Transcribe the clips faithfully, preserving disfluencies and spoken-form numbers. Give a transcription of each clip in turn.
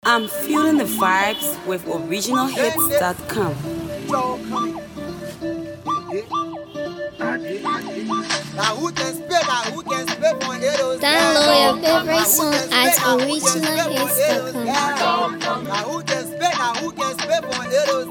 I'm feeling the vibes with original hits dot com. Download your favorite song at original hits dot com. Now who can spit? Now who can spit for heroes?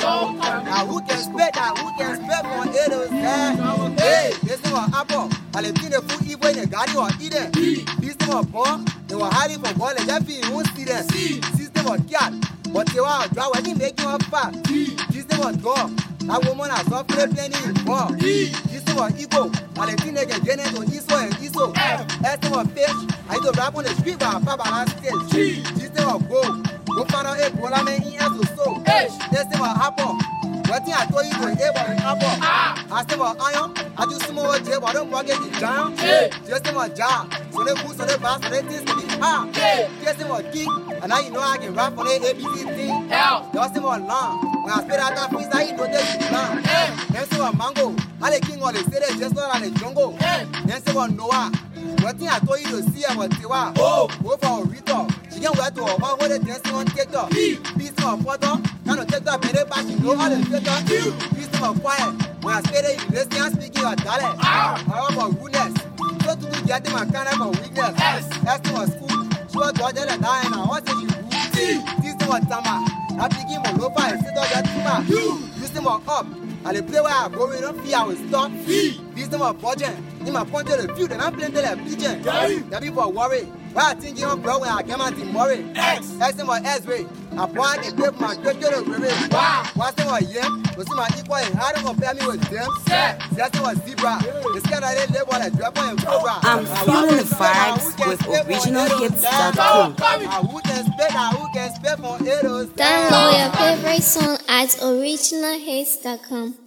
Now who can spit? Now who can spit for heroes? Hey, this is what Apple. I let you know food even the garden or eat it. This is what bomb. They were hiding for ball and Jeffy won't see them. System of cat. But they were draw when you make you up fat. System of dog. That woman has not played plenty in ball. System of ego. I let you know get Janet on Iso and Iso. System of fish. I do rap on the street by Papa last stage. System of gold. Go find out a polar man in as so. System of apple. What thing I told you to hear about apple? I said about iron. I do some more jail, but I don't forget the jam. Just in my job. So they put so they pass, so they taste me. Ah, just in my king. And now you know I can rap on the A B C thing. Just in my long. When I spit out that piece, I know they long. Then say about mango. I the king on the city, just not on the jungle. Then say about Noah. What thing I told you to see about Tiwa? Oh, go for a ritual. She can't wear to a one with a dancing on TikTok. Piece of photo. Kind of take that better back, you know how to take that. Piece of quiet. When I say that you listen, I'm speaking your talent. I have about rudeness. So to do get my kind of weakness. That's to my school. She was going to die and I want to you. This is what Tama. I begin my lofa and sit on that tuma. This is my up. And the play where I go, we don't fear I will stop. This is my budget. In my point of the field, and I'm playing the pigeon. The people worry. Why I think you're bro when I came out in Murray. X. X in my S way. I point and take my good to the river. Wow. What's in my yam? Was my equal and how to compare me with them? That's what zebra. The sky I didn't live on a drop on cobra. I'm feeling the vibes with original hits dot com. Who can spit? Who can spit for heroes? Download your favorite song at original hits dot com.